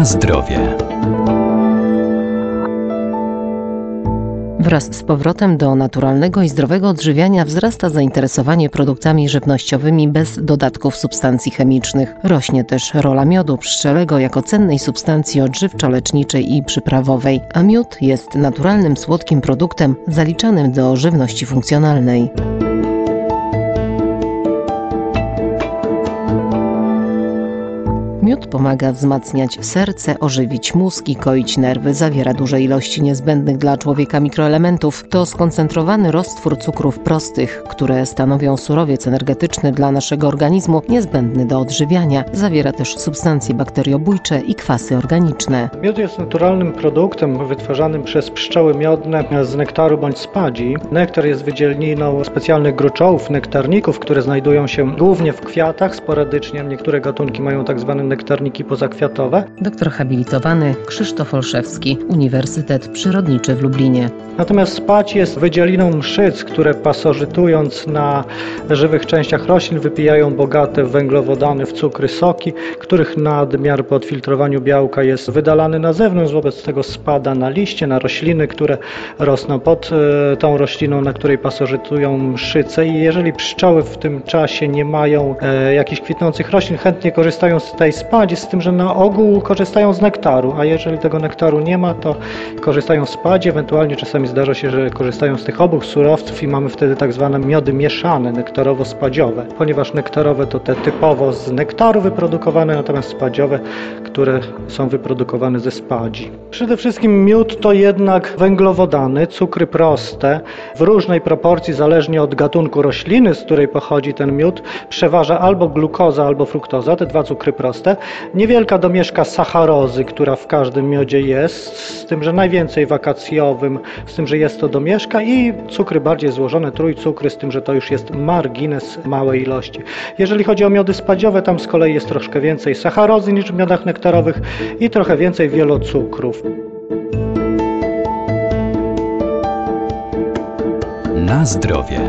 zdrowie. Wraz z powrotem do naturalnego i zdrowego odżywiania wzrasta zainteresowanie produktami żywnościowymi bez dodatków substancji chemicznych. Rośnie też rola miodu pszczelego jako cennej substancji odżywczo-leczniczej i przyprawowej, a miód jest naturalnym, słodkim produktem zaliczanym do żywności funkcjonalnej. Miód pomaga wzmacniać serce, ożywić mózg i koić nerwy. Zawiera duże ilości niezbędnych dla człowieka mikroelementów. To skoncentrowany roztwór cukrów prostych, które stanowią surowiec energetyczny dla naszego organizmu, niezbędny do odżywiania. Zawiera też substancje bakteriobójcze i kwasy organiczne. Miód jest naturalnym produktem wytwarzanym przez pszczoły miodne z nektaru bądź spadzi. Nektar jest wydzielniną specjalnych gruczołów, nektarników, które znajdują się głównie w kwiatach, sporadycznie. Niektóre gatunki mają tak zwane nektarniki pozakwiatowe. Doktor habilitowany Krzysztof Olszewski, Uniwersytet Przyrodniczy w Lublinie. Natomiast spadź jest wydzieliną mszyc, które pasożytując na żywych częściach roślin wypijają bogate w węglowodany, w cukry, soki, których nadmiar po odfiltrowaniu białka jest wydalany na zewnątrz, wobec tego spada na liście, na rośliny, które rosną pod tą rośliną, na której pasożytują mszyce, i jeżeli pszczoły w tym czasie nie mają jakichś kwitnących roślin, chętnie korzystają z tej spadzi, z tym, że na ogół korzystają z nektaru, a jeżeli tego nektaru nie ma, to korzystają z spadzi, ewentualnie czasami zdarza się, że korzystają z tych obu surowców i mamy wtedy tak zwane miody mieszane, nektarowo-spadziowe, ponieważ nektarowe to te typowo z nektaru wyprodukowane, natomiast spadziowe, które są wyprodukowane ze spadzi. Przede wszystkim miód to jednak węglowodany, cukry proste, w różnej proporcji, zależnie od gatunku rośliny, z której pochodzi ten miód, przeważa albo glukoza, albo fruktoza, te dwa cukry proste. Niewielka domieszka sacharozy, która w każdym miodzie jest, z tym, że najwięcej w akacjowym, z tym, że jest to domieszka, i cukry bardziej złożone, trójcukry, z tym, że to już jest margines małej ilości. Jeżeli chodzi o miody spadziowe, tam z kolei jest troszkę więcej sacharozy niż w miodach nektarowych i trochę więcej wielocukrów. Na zdrowie.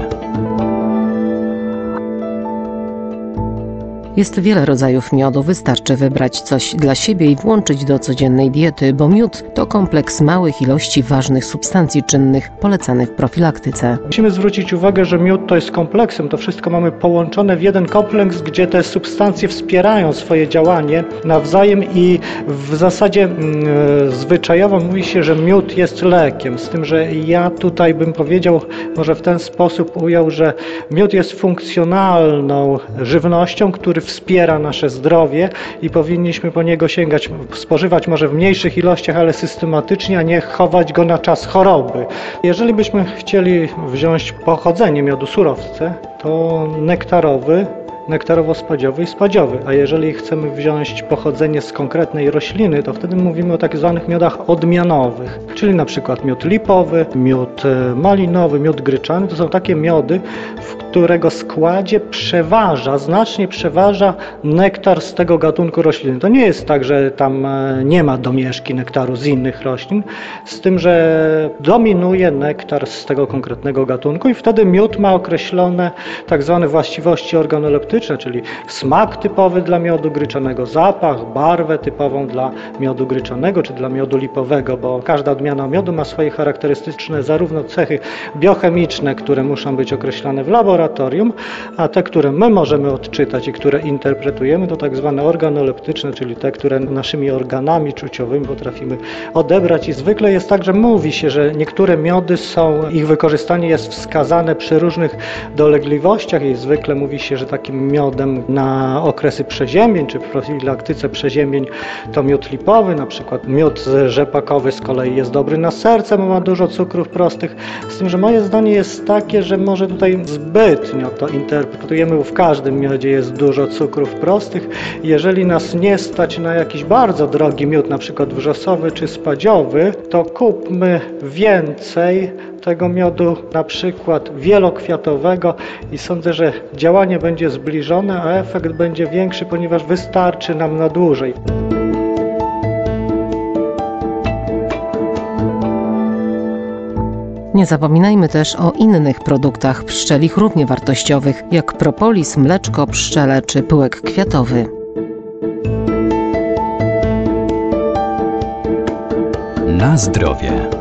Jest wiele rodzajów miodu, wystarczy wybrać coś dla siebie i włączyć do codziennej diety, bo miód to kompleks małych ilości ważnych substancji czynnych polecanych w profilaktyce. Musimy zwrócić uwagę, że miód to jest kompleksem, to wszystko mamy połączone w jeden kompleks, gdzie te substancje wspierają swoje działanie nawzajem i w zasadzie zwyczajowo mówi się, że miód jest lekiem, z tym, że ja tutaj bym powiedział, może w ten sposób ujął, że miód jest funkcjonalną żywnością, który wspiera nasze zdrowie i powinniśmy po niego sięgać, spożywać może w mniejszych ilościach, ale systematycznie, a nie chować go na czas choroby. Jeżeli byśmy chcieli wziąć pochodzenie miodu, surowce, to nektarowy, nektarowo-spadziowy i spadziowy, a jeżeli chcemy wziąć pochodzenie z konkretnej rośliny, to wtedy mówimy o tak zwanych miodach odmianowych, czyli na przykład miód lipowy, miód malinowy, miód gryczany. To są takie miody, w którego składzie znacznie przeważa nektar z tego gatunku rośliny. To nie jest tak, że tam nie ma domieszki nektaru z innych roślin, z tym, że dominuje nektar z tego konkretnego gatunku i wtedy miód ma określone tak zwane właściwości organoleptyczne, czyli smak typowy dla miodu gryczanego, zapach, barwę typową dla miodu gryczanego czy dla miodu lipowego, bo każda odmiana miodu ma swoje charakterystyczne zarówno cechy biochemiczne, które muszą być określone w laboratorium, a te, które my możemy odczytać i które interpretujemy, to tak zwane organoleptyczne, czyli te, które naszymi organami czuciowymi potrafimy odebrać. I zwykle jest tak, że mówi się, że niektóre miody ich wykorzystanie jest wskazane przy różnych dolegliwościach i zwykle mówi się, że takim miodem na okresy przeziębień czy profilaktyce przeziębień to miód lipowy, na przykład miód rzepakowy z kolei jest dobry na serce, bo ma dużo cukrów prostych, z tym, że moje zdanie jest takie, że może tutaj zbytnio to interpretujemy, bo w każdym miodzie jest dużo cukrów prostych. Jeżeli nas nie stać na jakiś bardzo drogi miód, na przykład wrzosowy czy spadziowy, to kupmy więcej tego miodu, na przykład wielokwiatowego, i sądzę, że działanie będzie zbliżone, a efekt będzie większy, ponieważ wystarczy nam na dłużej. Nie zapominajmy też o innych produktach pszczelich równie wartościowych, jak propolis, mleczko pszczele czy pyłek kwiatowy. Na zdrowie.